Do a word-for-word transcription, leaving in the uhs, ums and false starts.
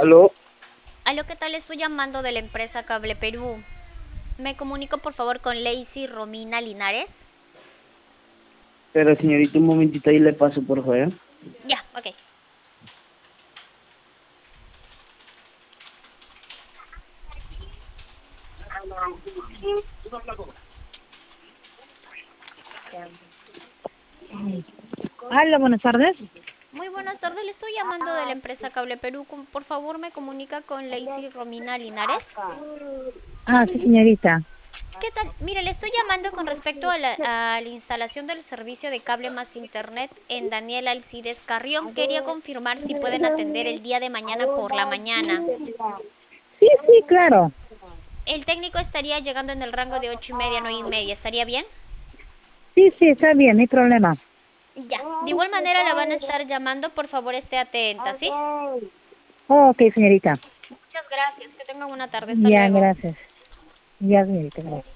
Aló, Aló, ¿qué tal? Estoy llamando de la empresa Cable Perú. ¿Me comunico por favor con Lacey Romina Linares? pero señorita, un momentito ahí le paso, por favor. Ya, ok. Hola, buenas tardes. Muy buenas tardes, le estoy llamando de la empresa Cable Perú. Com- Por favor, ¿me comunica con Lacey Romina Linares? Ah, sí, señorita. ¿Qué tal? Mire, le estoy llamando con respecto a la, a la instalación del servicio de cable más internet en Daniel Alcides Carrión. Quería confirmar si pueden atender el día de mañana por la mañana. Sí, sí, claro. El técnico estaría llegando en el rango de ocho y media, nueve y media. ¿Estaría bien? Sí, sí, está bien, no hay problema. Ya. De igual manera la van a estar llamando. Por favor, esté atenta, ¿sí? Ok, señorita. Muchas gracias. Que tengan una tarde. Hasta Ya, luego. gracias. Ya, señorita, gracias.